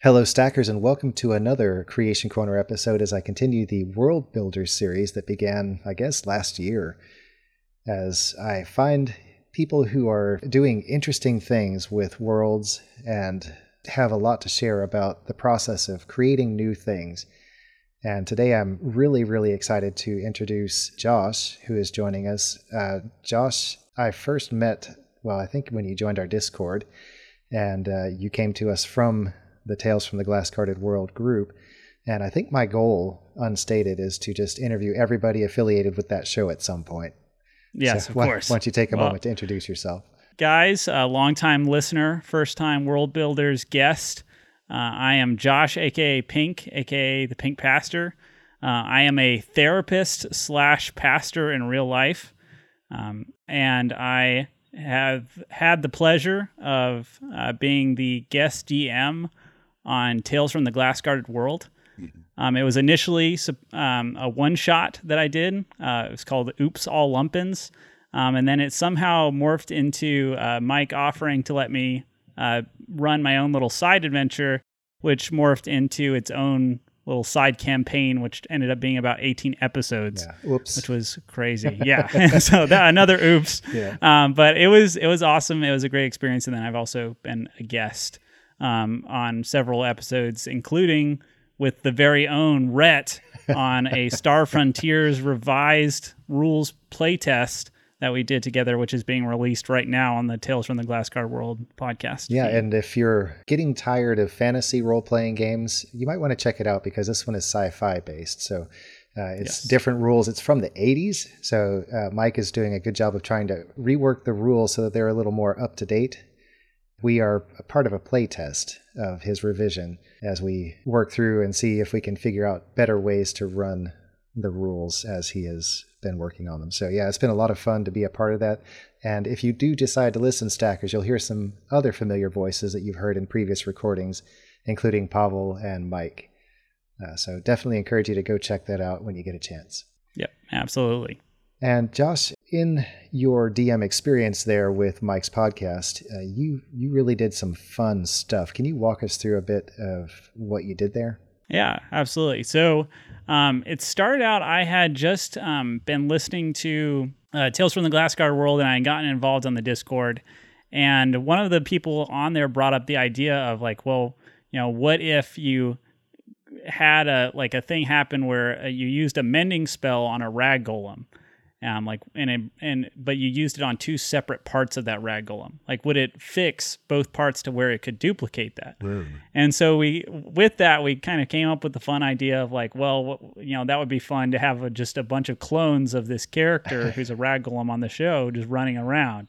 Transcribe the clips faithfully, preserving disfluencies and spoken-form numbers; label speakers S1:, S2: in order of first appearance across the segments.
S1: Hello, Stackers, and welcome to another Creation Corner episode as I continue the World Builders series that began, I guess, last year. As I find people who are doing interesting things with worlds and have a lot to share about the process of creating new things. And today I'm really, really excited to introduce Josh, who is joining us. Uh, Josh, I first met, well, I think when you joined our Discord, and uh, you came to us from the Tales from the Glass-Guarded World group. And I think my goal, unstated, is to just interview everybody affiliated with that show at some point.
S2: Yes,
S1: so
S2: of
S1: why,
S2: course.
S1: Why don't you take a
S2: well,
S1: moment to introduce yourself?
S2: Guys, a longtime listener, first-time World Builders guest. Uh, I am Josh, a k a. Pink, a k a the Pink Pastor. Uh, I am a therapist slash pastor in real life. Um, and I have had the pleasure of uh, being the guest D M on Tales from the Glass-Guarded World. Um, it was initially um, a one-shot that I did. Uh, it was called Oops, All Lumpins. Um, and then it somehow morphed into uh, Mike offering to let me uh, run my own little side adventure, which morphed into its own little side campaign, which ended up being about eighteen episodes,
S1: Yeah. Whoops.
S2: which was crazy. Yeah. So that another oops.
S1: Yeah.
S2: Um, but it was, it was awesome. It was a great experience. And then I've also been a guest um, on several episodes, including with the very own Rhett on a Star Frontiers revised rules playtest that we did together, which is being released right now on the Tales from the Glass-Guarded World podcast.
S1: Yeah,
S2: feed.
S1: and if you're getting tired of fantasy role-playing games, you might want to check it out because this one is sci-fi based. So uh, it's
S2: Yes.
S1: different rules. It's from the eighties. So uh, Mike is doing a good job of trying to rework the rules so that they're a little more up-to-date. We are a part of a play test of his revision as we work through and see if we can figure out better ways to run the rules as he has been working on them. So yeah, it's been a lot of fun to be a part of that. And if you do decide to listen, Stackers, you'll hear some other familiar voices that you've heard in previous recordings, including Pavel and Mike. Uh, so definitely encourage you to go check that out when you get a chance.
S2: Yep, absolutely.
S1: And Josh, in your D M experience there with Mike's podcast, uh, you you really did some fun stuff. Can you walk us through a bit of what you did there?
S2: Yeah, absolutely. So um, it started out, I had just um, been listening to uh, Tales from the Glass-Guarded World, and I had gotten involved on the Discord. And one of the people on there brought up the idea of like, well, you know, what if you had a like a thing happen where uh, you used a mending spell on a rag golem? Um, like and it, and but you used it on two separate parts of that rag golem. Like, would it fix both parts to where it could duplicate that?
S3: Mm.
S2: And so we, with that, we kind of came up with the fun idea of like, well, you know, that would be fun to have a, just a bunch of clones of this character who's a rag golem on the show just running around,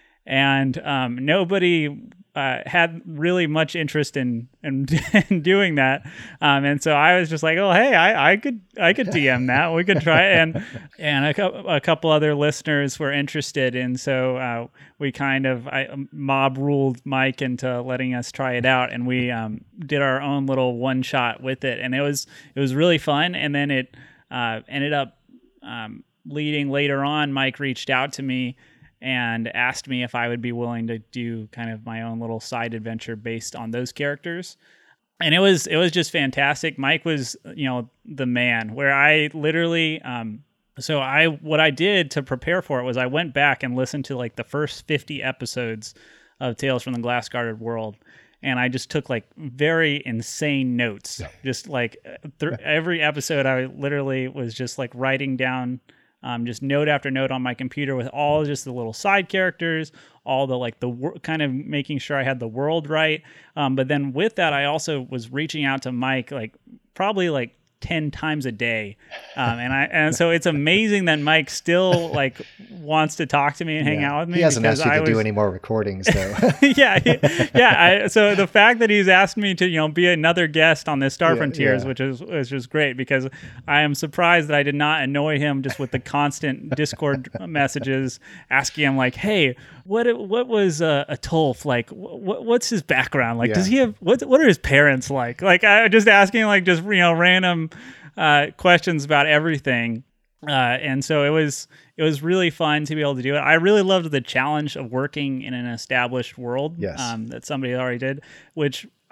S2: and um, nobody uh, had really much interest in in, in doing that. Um, and so I was just like, oh, hey, I, I could I could D M that. We could try it. And and a, co- a couple other listeners were interested. And so uh, we kind of I, mob ruled Mike into letting us try it out. And we um, did our own little one shot with it. And it was it was really fun. And then it uh, ended up um, leading later on. Mike reached out to me and asked me if I would be willing to do kind of my own little side adventure based on those characters. And it was it was just fantastic. Mike was, you know, the man where I literally um so I what I did to prepare for it was I went back and listened to like the first fifty episodes of Tales from the Glass-Guarded World. And I just took like very insane notes. Just like th- every episode I literally was just like writing down Um, just note after note on my computer with all just the little side characters, all the like the wor- kind of making sure I had the world right. Um, but then with that, I also was reaching out to Mike like probably like ten times a day. Um, and I and so it's amazing that Mike still like wants to talk to me and hang
S1: Yeah.
S2: out with me.
S1: He hasn't asked you
S2: I
S1: to
S2: was,
S1: do any more recordings, though.
S2: yeah, yeah. I, so the fact that he's asked me to, you know, be another guest on this Star
S1: Yeah,
S2: Frontiers,
S1: yeah.
S2: which is which is great because I am surprised that I did not annoy him just with the constant Discord messages asking him like, "Hey, what what was uh, a Tulf like? What what's his background like?
S1: Yeah.
S2: Does he have what what are his parents like? Like I just asking like just you know random uh, questions about everything." Uh, and so it was it was really fun to be able to do it. I really loved the challenge of working in an established world
S1: Yes.
S2: um, that somebody already did, which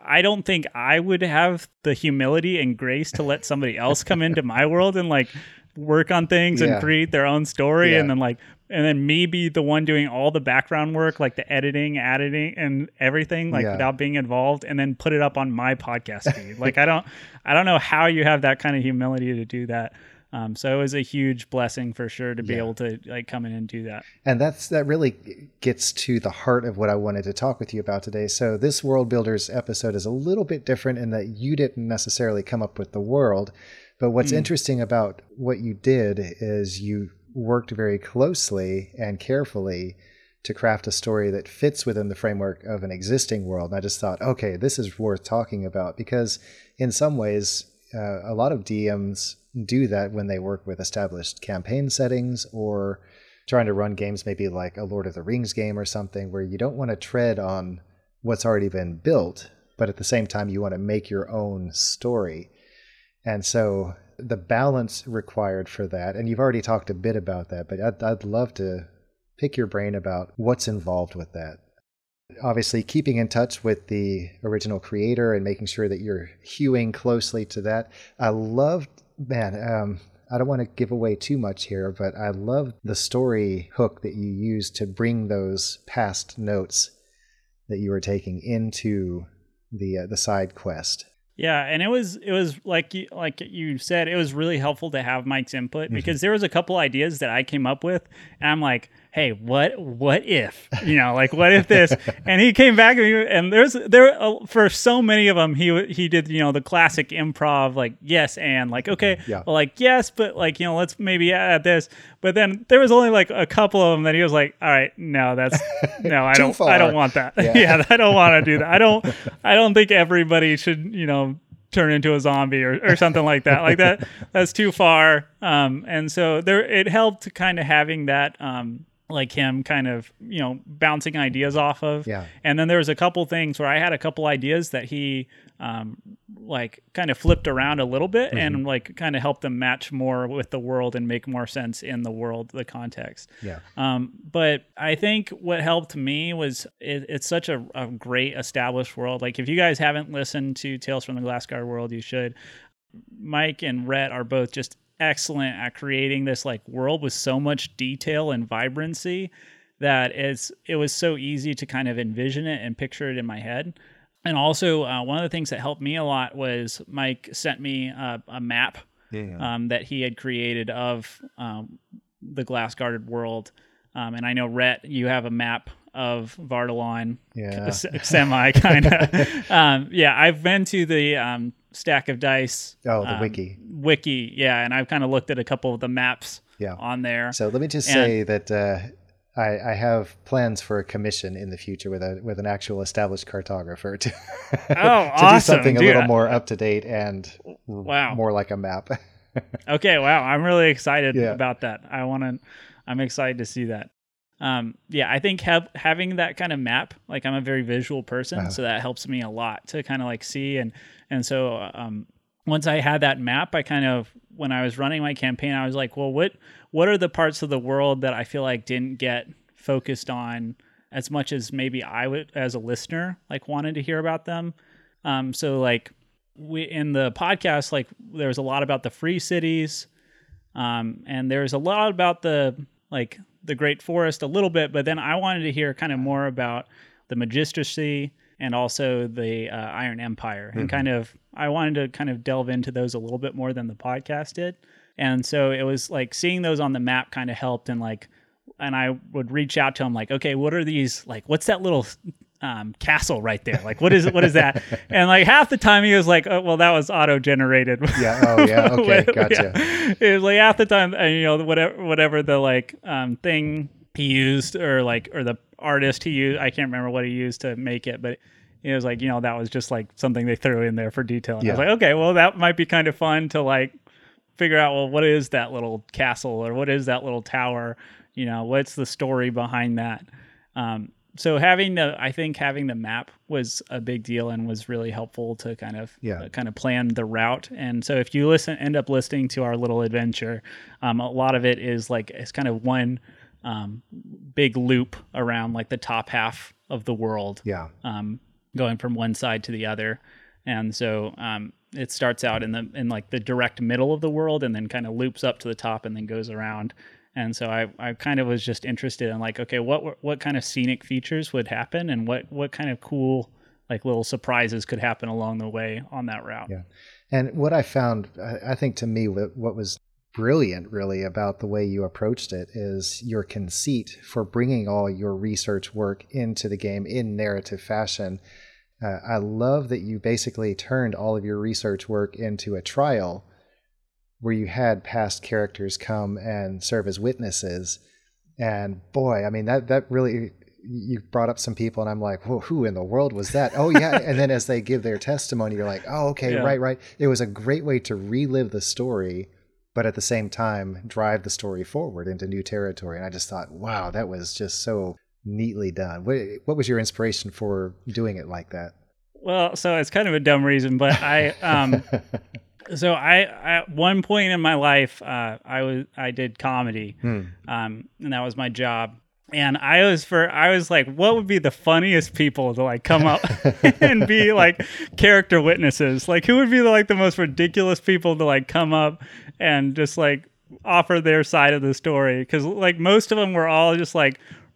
S2: I don't think I would have the humility and grace to let somebody else come into my world and like work on things
S1: yeah.
S2: and create their own story.
S1: Yeah.
S2: And then like, and then me be the one doing all the background work, like the editing, editing and everything, like
S1: yeah.
S2: without being involved, and then put it up on my podcast feed. Like, I don't, I don't know how you have that kind of humility to do that. Um, so it was a huge blessing for sure to be
S1: yeah.
S2: able to like come in and do that.
S1: And that's that really gets to the heart of what I wanted to talk with you about today. So this World Builders episode is a little bit different in that you didn't necessarily come up with the world. But what's mm. interesting about what you did is you worked very closely and carefully to craft a story that fits within the framework of an existing world. And I just thought, okay, this is worth talking about, because in some ways, uh, a lot of D Ms do that when they work with established campaign settings or trying to run games maybe like a Lord of the Rings game or something, where you don't want to tread on what's already been built, but at the same time you want to make your own story. And so the balance required for that, and you've already talked a bit about that, but I'd, I'd love to pick your brain about what's involved with that. Obviously, keeping in touch with the original creator and making sure that you're hewing closely to that. I loved, man, um, I don't want to give away too much here, but I love the story hook that you used to bring those past notes that you were taking into the uh, the side quest.
S2: Yeah, and it was it was like you, like you said, it was really helpful to have Mike's input, mm-hmm. because there was a couple ideas that I came up with, and I'm like, hey, what what if, you know, like what if this? And he came back and, he, and there's there uh, for so many of them, he he did, you know, the classic improv, like yes and like okay,
S1: yeah.
S2: well, like yes, but like, you know, let's maybe add this. But then there was only like a couple of them that he was like, all right, no, that's no, I don't
S1: far.
S2: I don't want that. Yeah, yeah I don't want to do that. I don't I don't think everybody should, you know, turn into a zombie or, or something like that. Like that, that's too far. Um, and so there, it helped kind of having that, um, like him kind of, you know, bouncing ideas off of.
S1: Yeah.
S2: And then there was a couple things where I had a couple ideas that he, um, like kind of flipped around a little bit, mm-hmm. and like kind of helped them match more with the world and make more sense in the world, the context.
S1: Yeah.
S2: Um, but I think what helped me was it, it's such a, a great established world. Like if you guys haven't listened to Tales from the Glassguard World, you should. Mike and Rhett are both just excellent at creating this like world with so much detail and vibrancy that it's it was so easy to kind of envision it and picture it in my head. And also, uh, one of the things that helped me a lot was Mike sent me uh, a map yeah. um, that he had created of um, the glass guarded world. Um, and I know, Rhett, you have a map of Vardalon,
S1: yeah.
S2: semi kind of. um, yeah, I've been to the um, Stack of Dice.
S1: Oh, the
S2: um,
S1: wiki.
S2: Wiki, yeah. And I've kind of looked at a couple of the maps
S1: yeah.
S2: on there.
S1: So let me just
S2: and,
S1: say that uh, I, I have plans for a commission in the future with a with an actual established cartographer to,
S2: oh,
S1: to
S2: awesome.
S1: do something
S2: Dude,
S1: a little more up to date and
S2: wow.
S1: more like a map.
S2: Okay, wow. I'm really excited
S1: yeah.
S2: about that. I want to, I'm excited to see that. Um, yeah, I think have, having that kind of map, like I'm a very visual person, uh-huh. so that helps me a lot to kind of like see. And, and so um, once I had that map, I kind of, when I was running my campaign, I was like, well, what, what are the parts of the world that I feel like didn't get focused on as much as maybe I would, as a listener, like wanted to hear about them. Um, so like we, in the podcast, like there was a lot about the free cities. Um, and there's a lot about the, like, the Great Forest a little bit, but then I wanted to hear kind of more about the Magistracy and also the uh, Iron Empire. Mm-hmm. And kind of, I wanted to kind of delve into those a little bit more than the podcast did. And so it was like seeing those on the map kind of helped. And like, and I would reach out to him like, okay, what are these, like, what's that little um, castle right there? Like, what is it? What is that? And like half the time he was like, oh, well, that was auto-generated.
S1: Yeah. Oh yeah. Okay. Gotcha.
S2: Yeah. It was like half the time, and you know, whatever, whatever the like um, thing he used, or like, or the artist he used, I can't remember what he used to make it, but it was like, you know, that was just like something they threw in there for detail. And
S1: yeah.
S2: I was like, okay, well, that might be kind of fun to like figure out, well, what is that little castle, or what is that little tower? You know, what's the story behind that? Um, so having the, I think having the map was a big deal and was really helpful to kind of,
S1: yeah.
S2: uh, kind of plan the route. And so if you listen, end up listening to our little adventure, um, a lot of it is like, it's kind of one um, big loop around like the top half of the world.
S1: Yeah.
S2: Um, going from one side to the other. And so um, it starts out in the in like the direct middle of the world, and then kind of loops up to the top, and then goes around. And so I, I kind of was just interested in like, okay, what what kind of scenic features would happen, and what what kind of cool like little surprises could happen along the way on that route.
S1: Yeah. And what I found, I think to me, what was brilliant really about the way you approached it is your conceit for bringing all your research work into the game in narrative fashion. Uh, I love that you basically turned all of your research work into a trial where you had past characters come and serve as witnesses. And boy, I mean, that, that really, you brought up some people and I'm like, whoa, who in the world was that? Oh yeah. And then as they give their testimony, you're like, oh, okay, yeah. right, right. It was a great way to relive the story, but at the same time, drive the story forward into new territory. And I just thought, wow, that was just so neatly done. What, what was your inspiration for doing it like that?
S2: Well, so it's kind of a dumb reason, but I, um, so I, at one point in my life, uh, I was, I did comedy, hmm. um, and that was my job. And I was for, I was like, what would be the funniest people to like come up and be like character witnesses? Like who would be like the most ridiculous people to like come up and just like offer their side of the story? Cause like most of them were all just like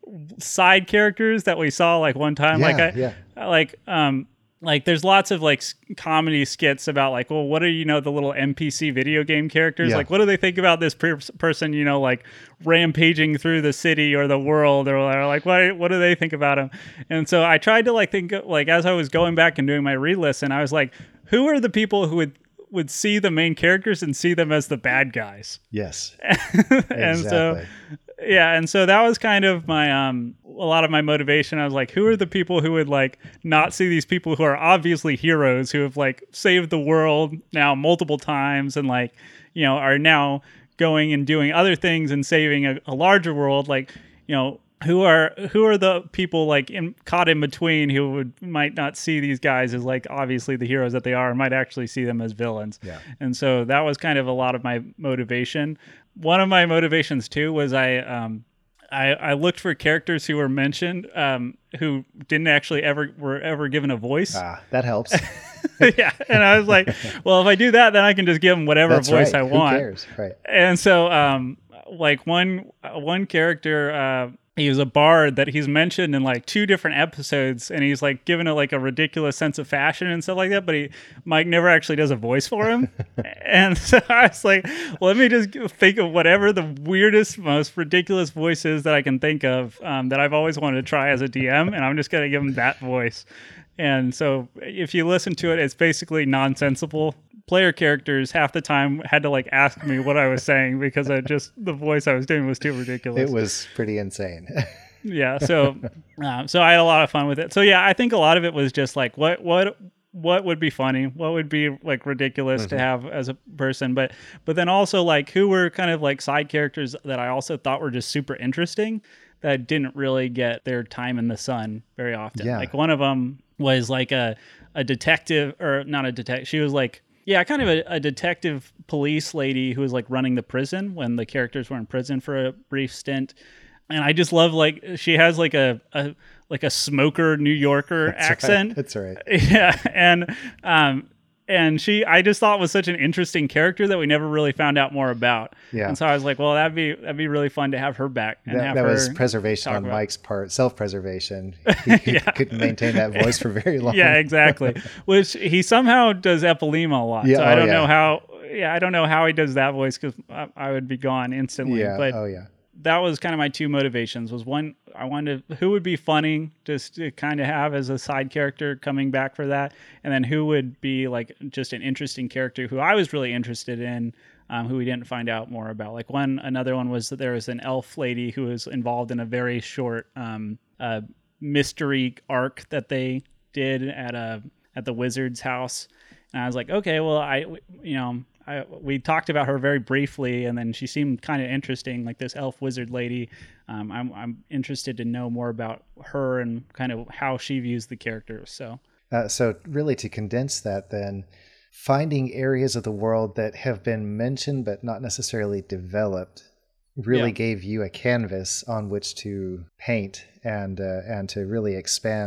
S2: side characters that we saw like one time.
S1: Yeah,
S2: like, I,
S1: yeah.
S2: like, um, like there's lots of like comedy skits about like, well, what are, you know, the little N P C video game characters? Yeah. Like, what do they think about this per- person, you know, like rampaging through the city or the world, or, or like, what, what do they think about him? And so I tried to like think like, as I was going back and doing my re-listen, I was like, who are the people who would, would see the main characters and see them as the bad guys?
S1: Yes.
S2: and
S1: exactly.
S2: so, yeah. And so that was kind of my, um, a lot of my motivation. I was like, who are the people who would like not see these people who are obviously heroes, who have like saved the world now multiple times and like, you know, are now going and doing other things and saving a, a larger world. Like, you know, who are, who are the people like in, caught in between who would, might not see these guys as like obviously the heroes that they are, and might actually see them as villains.
S1: Yeah.
S2: And so that was kind of a lot of my motivation. One of my motivations too was I, um, I, I looked for characters who were mentioned, um, who didn't actually ever were ever given a voice.
S1: Ah, that helps.
S2: Yeah, and I was like, well, if I do that, then I can just give them whatever
S1: That's
S2: voice
S1: right.
S2: I want.
S1: Who cares? Right.
S2: And so, um, like one one character, uh, he was a bard that he's mentioned in like two different episodes, and he's like given a like a ridiculous sense of fashion and stuff like that, but he Mike never actually does a voice for him. And so I was like, well, let me just think of whatever the weirdest, most ridiculous voices that I can think of, um, that I've always wanted to try as a D M, and I'm just gonna give him that voice. And so if you listen to it, it's basically nonsensical. Player characters half the time had to like ask me what I was saying because I just the voice I was doing was too ridiculous.
S1: It was pretty insane.
S2: Yeah, so um, so I had a lot of fun with it. So yeah, I think a lot of it was just like what what what would be funny, what would be like ridiculous mm-hmm. to have as a person, but but then also like who were kind of like side characters that I also thought were just super interesting that didn't really get their time in the sun very often.
S1: Yeah.
S2: Like one of them was like a a detective, or not a detective. She was like. Yeah, kind of a, a detective police lady who was like running the prison when the characters were in prison for a brief stint. And I just love like she has like a, a like a smoker New Yorker
S1: That's
S2: accent.
S1: Right. That's right.
S2: Yeah, and um and she I just thought was such an interesting character that we never really found out more about.
S1: Yeah.
S2: And so I was like, well, that'd be that'd be really fun to have her back. And
S1: that
S2: have
S1: that
S2: her
S1: was preservation on
S2: about.
S1: Mike's part, self-preservation. He, he
S2: Yeah.
S1: couldn't maintain that voice for very long.
S2: Yeah, exactly. Which he somehow does Epilema a lot.
S1: Yeah,
S2: so I
S1: oh,
S2: don't
S1: yeah.
S2: know how. Yeah, I don't know how he does that voice because I, I would be gone instantly.
S1: Yeah.
S2: But
S1: oh yeah.
S2: that was kind of my two motivations. Was one, I wanted who would be funny just to kind of have as a side character coming back for that, and then who would be like just an interesting character who I was really interested in. Um, who we didn't find out more about. Like one, another one was that there was an elf lady who was involved in a very short um, uh, mystery arc that they did at a at the wizard's house, and I was like, okay, well, I, you know, I, we talked about her very briefly, and then she seemed kind of interesting, like this elf wizard lady. Um, I'm I'm interested to know more about her and kind of how she views the characters. So,
S1: uh, so really, to condense that, then. Finding areas of the world that have been mentioned but not necessarily developed really
S2: Yeah.
S1: gave you a canvas on which to paint and uh, and to really expand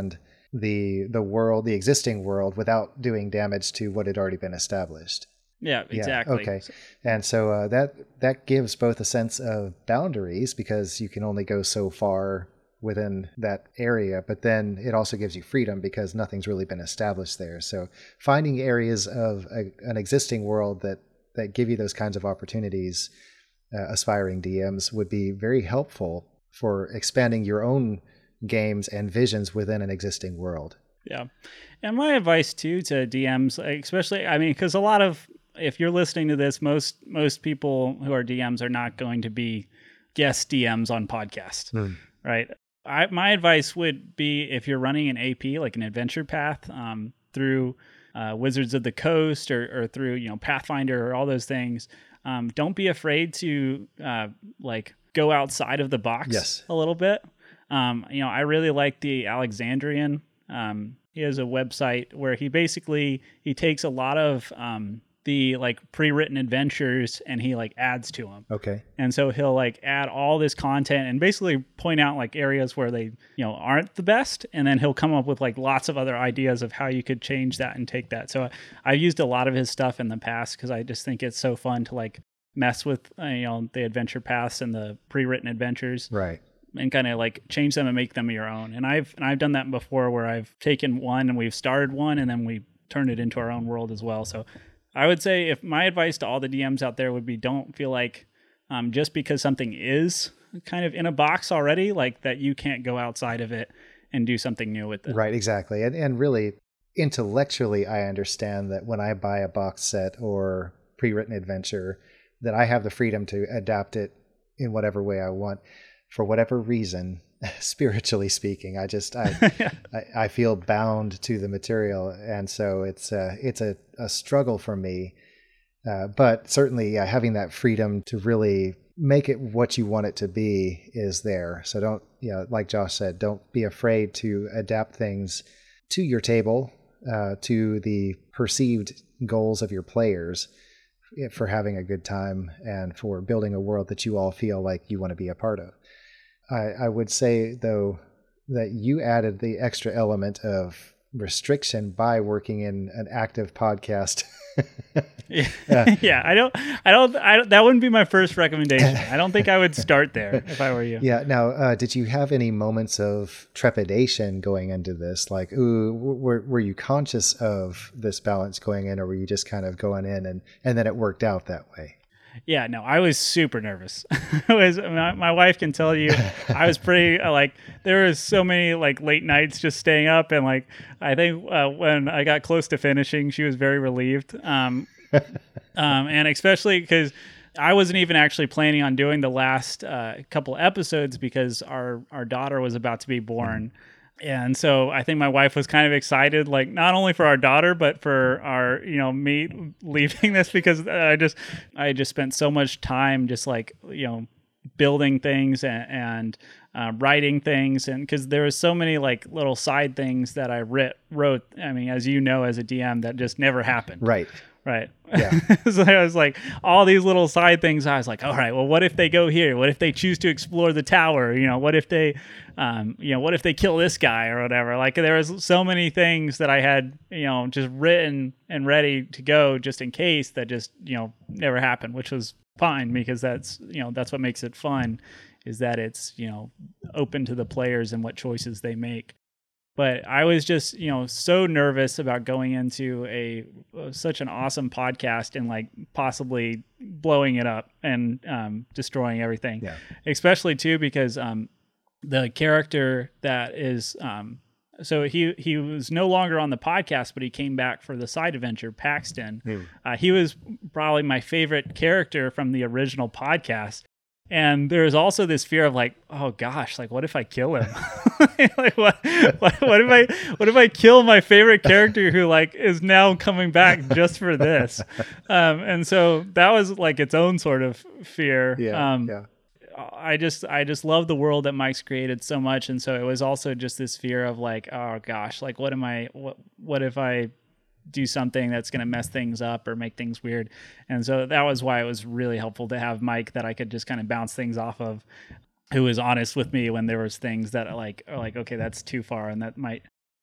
S1: the the world, the existing world, without doing damage to what had already been established.
S2: Yeah, exactly.
S1: Yeah, okay. And so uh, that that gives both a sense of boundaries because you can only go so far within that area, but then it also gives you freedom because nothing's really been established there. So finding areas of a, an existing world that that give you those kinds of opportunities, uh, aspiring D Ms, would be very helpful for expanding your own games and visions within an existing world.
S2: Yeah. And my advice too to D Ms, especially, I mean, because a lot of, if you're listening to this, most most people who are D Ms are not going to be guest D Ms on podcasts, mm. right? I, my advice would be if you're running an A P, like an adventure path, um, through uh, Wizards of the Coast or, or through, you know, Pathfinder or all those things, um, don't be afraid to uh, like go outside of the box
S1: yes.
S2: a little bit. Um, you know, I really like the Alexandrian. Um, he has a website where he basically, he takes a lot of um, the like pre-written adventures and he like adds to them.
S1: Okay.
S2: And so he'll like add all this content and basically point out like areas where they, you know, aren't the best. And then he'll come up with like lots of other ideas of how you could change that and take that. So I used a lot of his stuff in the past because I just think it's so fun to like mess with, uh, you know, the adventure paths and the pre-written adventures.
S1: Right.
S2: And kind of like change them and make them your own. And I've and I've done that before where I've taken one and we've started one and then we turned it into our own world as well. So I would say if my advice to all the D Ms out there would be don't feel like um, just because something is kind of in a box already, like that you can't go outside of it and do something new with it.
S1: Right, exactly. And, and really intellectually, I understand that when I buy a box set or pre-written adventure, that I have the freedom to adapt it in whatever way I want. For whatever reason, spiritually speaking, I just I, I I feel bound to the material, and so it's uh, it's a, a struggle for me. Uh, but certainly, uh, having that freedom to really make it what you want it to be is there. So don't, you know, like Josh said, don't be afraid to adapt things to your table, uh, to the perceived goals of your players, for having a good time and for building a world that you all feel like you want to be a part of. I, I would say, though, that you added the extra element of restriction by working in an active podcast.
S2: yeah. Uh, yeah, I don't, I don't, I don't, that wouldn't be my first recommendation. I don't think I would start there if I were you.
S1: Yeah. Now, uh, did you have any moments of trepidation going into this? Like, ooh, were, were you conscious of this balance going in, or were you just kind of going in and, and then it worked out that way?
S2: Yeah, no, I was super nervous. I was, my, my wife can tell you, I was pretty, uh, like, there was so many, like, late nights just staying up. And, like, I think uh, when I got close to finishing, she was very relieved. Um, um, and especially because I wasn't even actually planning on doing the last uh, couple episodes because our, our daughter was about to be born. And so I think my wife was kind of excited, like not only for our daughter, but for our, you know, me leaving this because I just, I just spent so much time just like, you know, building things and, and uh, writing things. And because there was so many like little side things that I writ, wrote, I mean, as you know, as a D M that just never happened.
S1: Right.
S2: Right.
S1: Yeah.
S2: So I was like, all these little side things. I was like, all right, well, what if they go here? What if they choose to explore the tower? You know, what if they, um, you know, what if they kill this guy or whatever? Like there was so many things that I had, you know, just written and ready to go just in case that just, you know, never happened, which was fine because that's, you know, that's what makes it fun is that it's, you know, open to the players and what choices they make. But I was just, you know, so nervous about going into a such an awesome podcast and like possibly blowing it up and um, destroying everything.
S1: Yeah. Especially
S2: too because um, the character that is, um, so he he was no longer on the podcast, but he came back for the side adventure, Paxton. Mm. Uh, he was probably my favorite character from the original podcast. And there's also this fear of like, oh gosh, like what if I kill him? like what, what, what if I, what if I kill my favorite character who like is now coming back just for this? Um, and so that was like its own sort of fear.
S1: Yeah,
S2: um,
S1: yeah.
S2: I just, I just love the world that Mike's created so much. And so it was also just this fear of like, oh gosh, like what am I, what, what if I do something that's going to mess things up or make things weird. And so that was why it was really helpful to have Mike that I could just kind of bounce things off of, who was honest with me when there was things that like are like, okay, that's too far and that might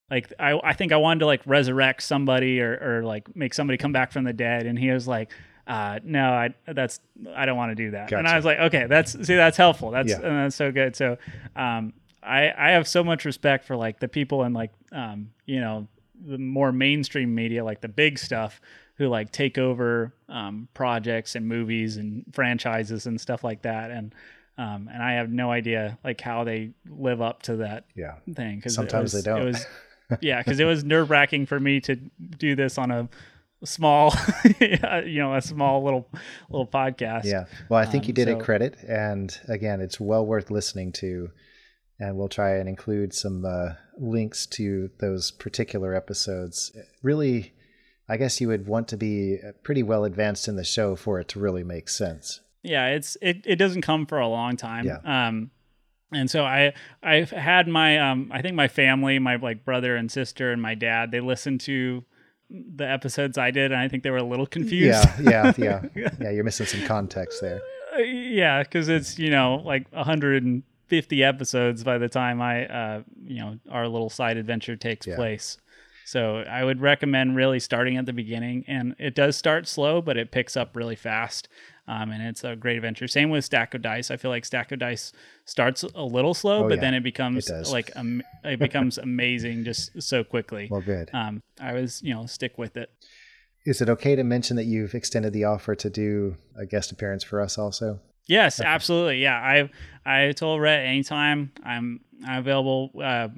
S2: like I, I think I wanted to like resurrect somebody or, or like make somebody come back from the dead, and he was like, uh, no, I that's I don't want to do that.
S1: Gotcha.
S2: And I was like, okay, that's see that's helpful. That's
S1: Yeah.
S2: and that's so good. So um, I I have so much respect for like the people in like um, you know, the more mainstream media, like the big stuff, who like take over um, projects and movies and franchises and stuff like that. And um, and I have no idea like how they live up to that
S1: Yeah.
S2: thing. Cause
S1: Sometimes
S2: was,
S1: they don't.
S2: It was, yeah, because it was nerve wracking for me to do this on a small, you know, a small little little podcast.
S1: Yeah. Well, I think
S2: Um,
S1: you did
S2: so-
S1: it credit. And again, it's well worth listening to. And we'll try and include some uh, links to those particular episodes. Really, I guess you would want to be pretty well advanced in the show for it to really make sense.
S2: Yeah, it's it, it doesn't come for a long time.
S1: Yeah.
S2: Um and so I I've had my um I think my family, my like brother and sister and my dad, they listened to the episodes I did, and I think they were a little confused.
S1: Yeah, yeah, yeah. Yeah, you're missing some context there.
S2: Uh, yeah, because it's, you know, like one hundred fifty episodes by the time I uh you know, our little side adventure takes
S1: Yeah.
S2: place. So I would recommend really starting at the beginning, and it does start slow, but it picks up really fast. Um, and it's a great adventure. Same with Stack of Dice. I feel like Stack of Dice starts a little slow,
S1: Oh,
S2: but
S1: yeah.
S2: then it becomes
S1: It does.
S2: like um, it becomes amazing just so quickly.
S1: Well, good.
S2: Um, I was, you know, stick with it.
S1: Is it okay to mention that you've extended the offer to do a guest appearance for us also?
S2: Yes, absolutely. Yeah, I I told Rhett anytime I'm I'm available. Uh,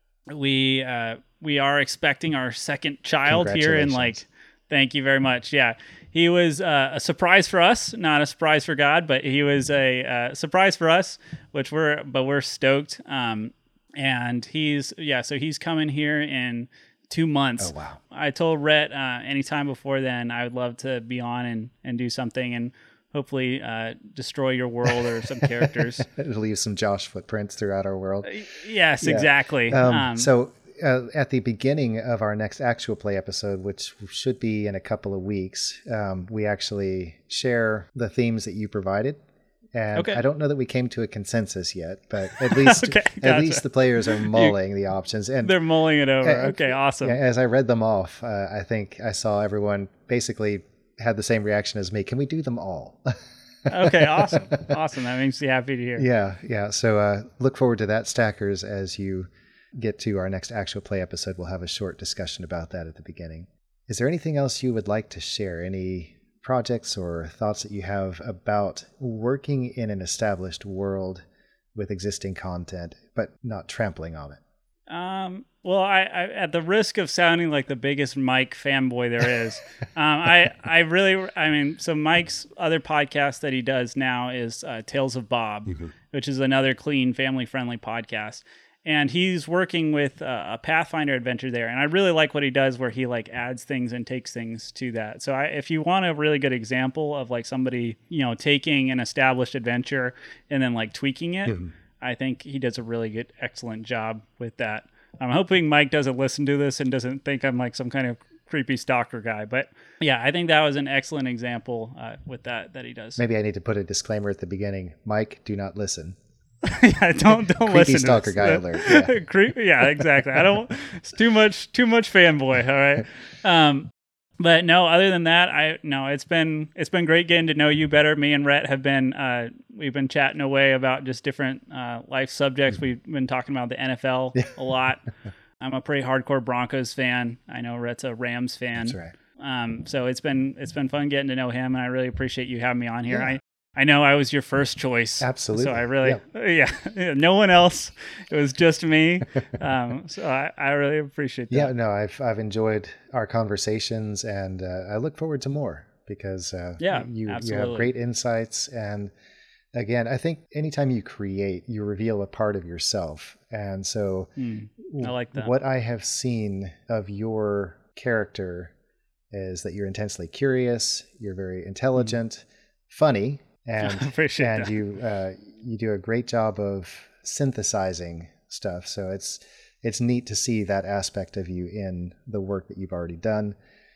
S2: we uh, we are expecting our second child here in like.
S1: Congratulations.
S2: Thank you very much. Yeah, he was uh, a surprise for us, not a surprise for God, but he was a uh, surprise for us, which we're but we're stoked. Um, and he's yeah, so he's coming here in two months.
S1: Oh, wow.
S2: I told Rhett uh, anytime before then I would love to be on and and do something and hopefully uh, destroy your world or some characters.
S1: It'll leave some Josh footprints throughout our world.
S2: Yes,
S1: Yeah.
S2: exactly.
S1: Um,
S2: Um,
S1: so uh, at the beginning of our next actual play episode, which should be in a couple of weeks, um, we actually share the themes that you provided. And
S2: Okay.
S1: I don't know that we came to a consensus yet, but at least
S2: Okay,
S1: at
S2: gotcha.
S1: least the players are mulling the options. And
S2: they're mulling it over.
S1: Uh,
S2: Okay, awesome.
S1: yeah, as I read them off, uh, I think I saw everyone basically had the same reaction as me. Can we do them all?
S2: Okay, awesome. Awesome. That makes me happy to hear.
S1: Yeah, yeah. So uh, look forward to that, Stackers, as you get to our next actual play episode. We'll have a short discussion about that at the beginning. Is there anything else you would like to share? Any projects or thoughts that you have about working in an established world with existing content, but not trampling on it?
S2: Um, well, I, I, at the risk of sounding like the biggest Mike fanboy there is, um, I, I really, I mean, so Mike's other podcast that he does now is uh, Tales of Bob,
S1: Mm-hmm.
S2: which is another clean, family-friendly podcast. And he's working with uh, a Pathfinder adventure there. And I really like what he does where he like adds things and takes things to that. So I, if you want a really good example of like somebody, you know, taking an established adventure and then like tweaking it,
S1: Mhm.
S2: I think he does a really good, excellent job with that. I'm hoping Mike doesn't listen to this and doesn't think I'm like some kind of creepy stalker guy. But yeah, I think that was an excellent example uh, with that that he does.
S1: Maybe I need to put a disclaimer at the beginning. Mike, do not listen.
S2: yeah, don't don't
S1: Creepy
S2: listen.
S1: stalker
S2: to
S1: guy
S2: this.
S1: alert, yeah.
S2: Creep- yeah, exactly. I don't. It's too much. Too much fanboy. All right. Um, but no. Other than that, I no. It's been it's been great getting to know you better. Me and Rhett have been uh, we've been chatting away about just different uh, life subjects. We've been talking about the N F L a lot. I'm a pretty hardcore Broncos fan. I know Rhett's a Rams fan.
S1: That's right.
S2: Um, so it's been it's been fun getting to know him, and I really appreciate you having me on here.
S1: Yeah.
S2: I I know I was your first choice.
S1: Absolutely.
S2: So I really yeah, yeah no one else. It was just me. Um, so I, I really appreciate that.
S1: Yeah, no, I've I've enjoyed our conversations, and uh, I look forward to more because uh,
S2: Yeah,
S1: you you have
S2: absolutely.
S1: great insights, and again, I think anytime you create, you reveal a part of yourself, and so
S2: Mm, I like that.
S1: what I have seen of your character is that you're intensely curious, you're very intelligent, funny, and
S2: Appreciate
S1: and
S2: that.
S1: you uh, you do a great job of synthesizing stuff. So it's it's neat to see that aspect of you in the work that you've already done.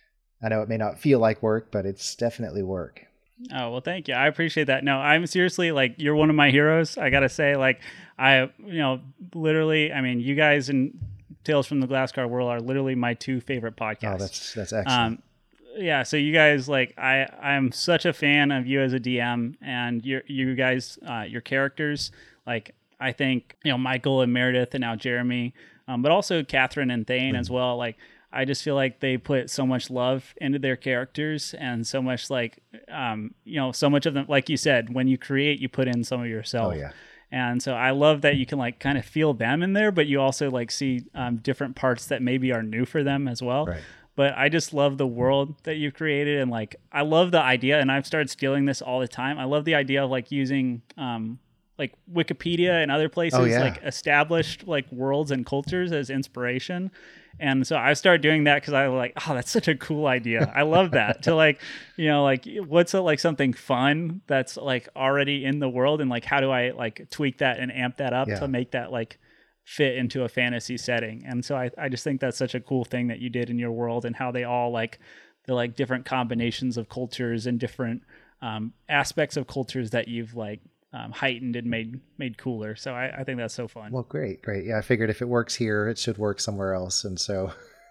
S1: I know it may not feel like work, but it's definitely work.
S2: Oh, well, thank you. I appreciate that. No, I'm seriously like, you're one of my heroes. I got to say, like, I, you know, literally, I mean, you guys and Tales from the Glassguard World are literally my two favorite podcasts.
S1: Oh, that's that's excellent.
S2: Um, yeah, so you guys, like, I I'm such a fan of you as a D M, and you you guys, uh, your characters. Like, I think, you know, Michael and Meredith, and now Jeremy, um, but also Catherine and Thane mm. as well. Like, I just feel like they put so much love into their characters, and so much, like, um, you know, so much of them, like you said, when you create, you put in some of yourself.
S1: Oh yeah.
S2: And so I love that you can, like, kind of feel them in there, but you also, like, see um, different parts that maybe are new for them as well.
S1: Right.
S2: But I just love the world that you've created. And, like, I love the idea, and I've started stealing this all the time. I love the idea of, like, using um, like Wikipedia and other places,
S1: oh, yeah.
S2: like established, like, worlds and cultures as inspiration. And so I started doing that because I was like, oh, that's such a cool idea. I love that. To, like, you know, like, what's a, like something fun that's, like, already in the world, and, like, how do I, like, tweak that and amp that up yeah. to make that, like, fit into a fantasy setting. And so I, I just think that's such a cool thing that you did in your world, and how they all, like, the, like, different combinations of cultures and different um, aspects of cultures that you've, like, Um, heightened and made made cooler. So I, I think that's so fun.
S1: Well, great, great. Yeah, I figured if it works here, it should work somewhere else. And so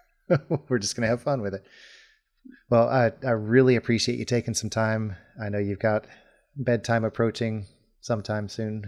S1: we're just going to have fun with it. Well, I, I really appreciate you taking some time. I know you've got bedtime approaching sometime soon.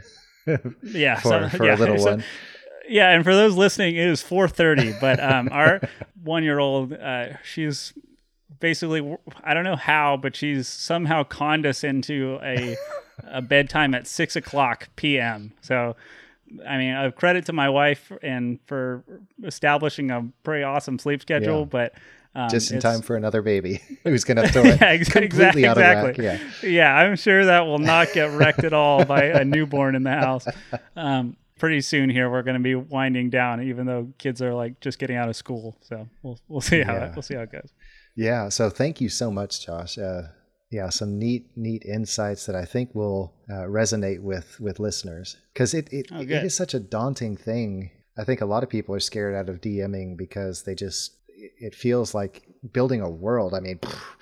S2: yeah.
S1: for,
S2: so,
S1: for
S2: yeah,
S1: a little
S2: so,
S1: one.
S2: Yeah, and for those listening, it is four thirty. But um, our one-year-old, uh, she's basically, I don't know how, but she's somehow conned us into a... a bedtime at six o'clock p.m. So, I mean, I have credit to my wife and for establishing a pretty awesome sleep schedule, yeah. but
S1: um, just in time for another baby who's going to throw it
S2: yeah,
S1: completely
S2: exactly,
S1: out of
S2: exactly.
S1: whack. Yeah.
S2: yeah, I'm sure that will not get wrecked at all by a newborn in the house. Um, pretty soon here, we're going to be winding down, even though kids are, like, just getting out of school. So we'll we'll see how
S1: yeah.
S2: it, we'll see how it goes.
S1: Yeah. So thank you so much, Josh. Uh, Yeah, some neat, neat insights that I think will uh, resonate with with listeners, because it it,
S2: oh,
S1: it is such a daunting thing. I think a lot of people are scared out of DMing because they just it feels like building a world. I mean,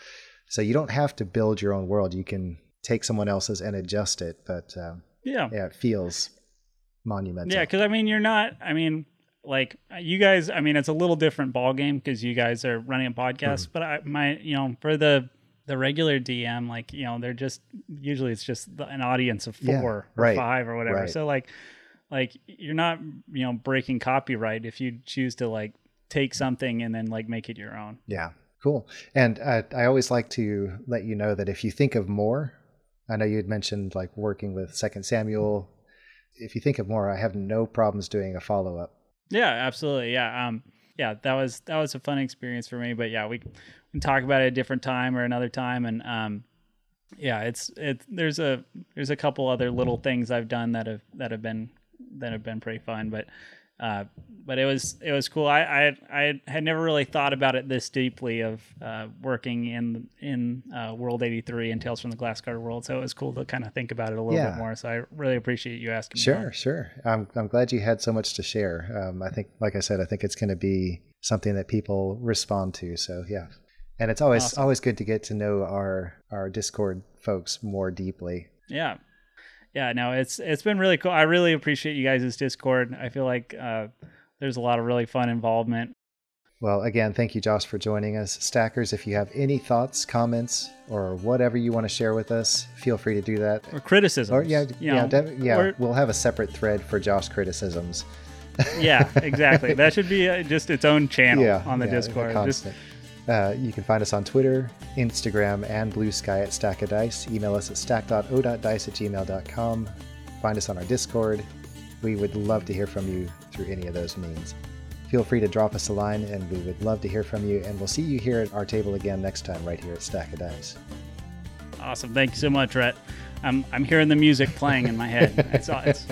S1: so you don't have to build your own world; you can take someone else's and adjust it. But um,
S2: yeah,
S1: yeah, it feels monumental.
S2: Yeah, because I mean, you're not. I mean, like, you guys. I mean, it's a little different ball game because you guys are running a podcast. Mm-hmm. But I, my, you know, for the The regular D M, like, you know, they're just usually it's just an audience of four
S1: yeah,
S2: or
S1: right,
S2: five or whatever.
S1: Right.
S2: So like, like you're not, you know, breaking copyright if you choose to, like, take something and then, like, make it your own.
S1: Yeah, cool. And uh, I always like to let you know that if you think of more, I know you had mentioned, like, working with Second Samuel. If you think of more, I have no problems doing a follow up.
S2: Yeah, absolutely. Yeah. Um. Yeah, that was that was a fun experience for me. But yeah, we. And talk about it at a different time or another time. And um, yeah, it's it. There's a there's a couple other little things I've done that have that have been that have been pretty fun. But uh, but it was it was cool. I, I I had never really thought about it this deeply of uh, working in in uh, World eighty-three and Tales from the Glassguard World. So it was cool to kind of think about it a little
S1: yeah.
S2: bit more. So I really appreciate you asking.
S1: Sure,
S2: me
S1: sure. I'm I'm glad you had so much to share. Um, I think, like I said, I think it's going to be something that people respond to. So yeah. And it's always awesome. always good to get to know our our Discord folks more deeply.
S2: Yeah, yeah. No, it's it's been really cool. I really appreciate you guys' Discord. I feel like uh, there's a lot of really fun involvement.
S1: Well, again, thank you, Josh, for joining us. Stackers, if you have any thoughts, comments, or whatever you want to share with us, feel free to do that.
S2: Or criticisms.
S1: Or yeah,
S2: you
S1: yeah,
S2: know,
S1: de- yeah.
S2: or,
S1: we'll have a separate thread for Josh criticisms.
S2: Yeah, exactly. That should be uh, just its own channel yeah, on the
S1: yeah,
S2: Discord. Just
S1: Uh, you can find us on Twitter, Instagram, and Blue Sky at Stack of Dice. Email us at stack dot o dot dice at gmail dot com. Find us on our Discord. We would love to hear from you through any of those means. Feel free to drop us a line, and we would love to hear from you. And we'll see you here at our table again next time, right here at Stack of Dice.
S2: Awesome. Thank you so much, Rhett. I'm I'm hearing the music playing in my head. It's it's.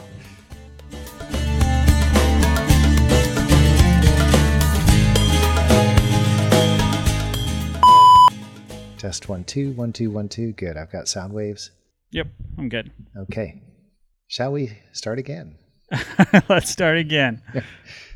S1: Test one, two, one, two, one, two. Good. I've got sound waves.
S2: Yep, I'm good.
S1: Okay. Shall we start again?
S2: Let's start again.